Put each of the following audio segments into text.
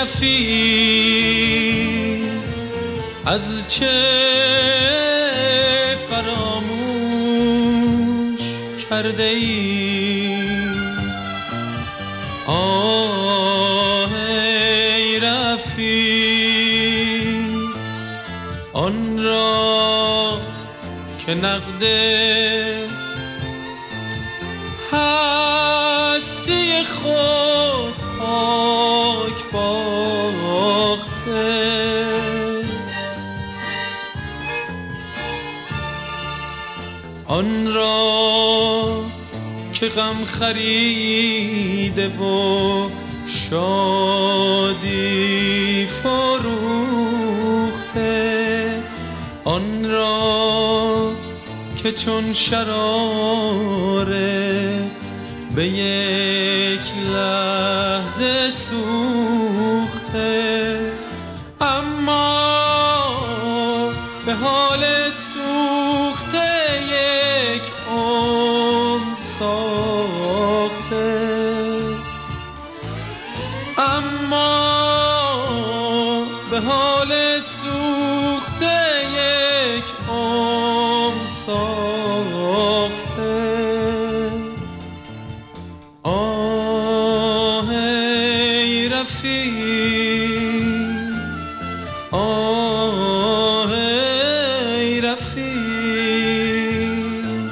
رفیق از چه فراموش کرده ای؟ آه ای رفیق آن را که نقد هستی خود پاک باخته، آن را که غم خریده و شادی فروخته، آن را که چون شراره به یک لحظه سوخته، اما به حال سوخته یک عمر ساخته، اما به حال سوخته یک عمر ساخته. آه ای رفیق آه ای رفیق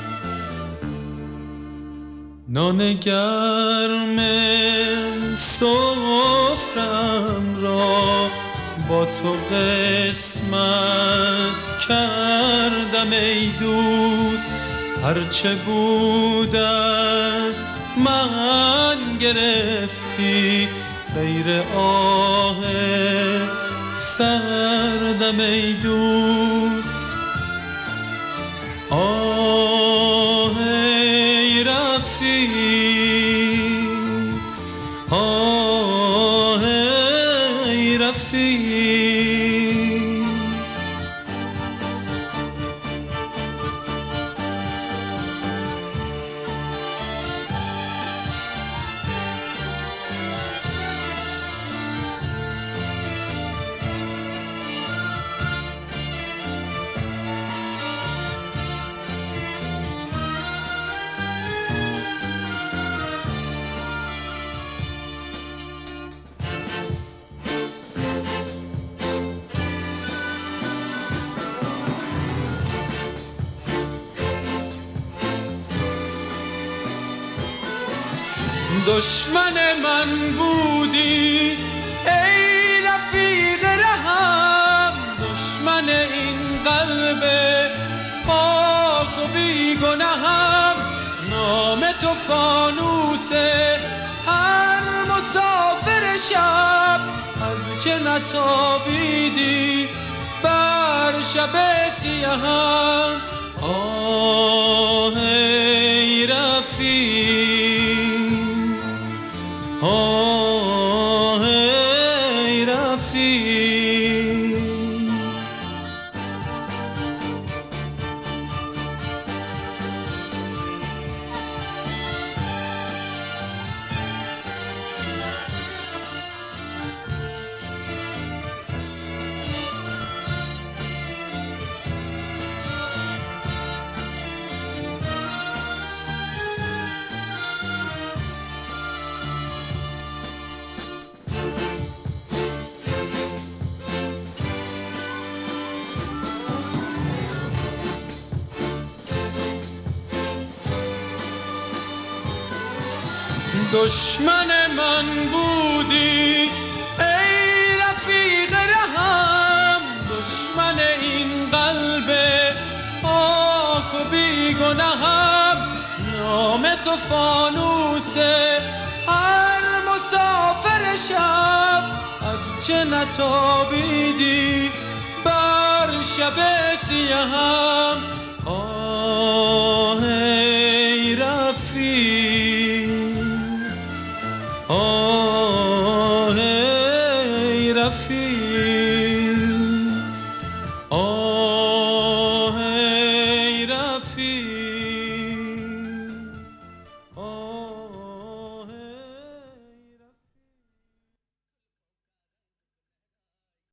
نان گرم سفرم را با تو قسمت کردم ای دوست، هرچه بود از من گرفتی غیر آه سردم ای دوست. آه ای رفیق آه ای رفیق دشمن من بودی ای رفیق رهم، دشمن این قلب پاک و بی گناهم، نام تو فانوس هر مسافر شب، از چه نتابیدی بر شب سیاهم. آه ای رفیق آه ای رفیق دشمن من بودی ای رفیق رهم، دشمن این قلب پاک و بی گناهم، نام تو فانوس هر مسافر شب، از چه نتابیدی بر شب سیاهم.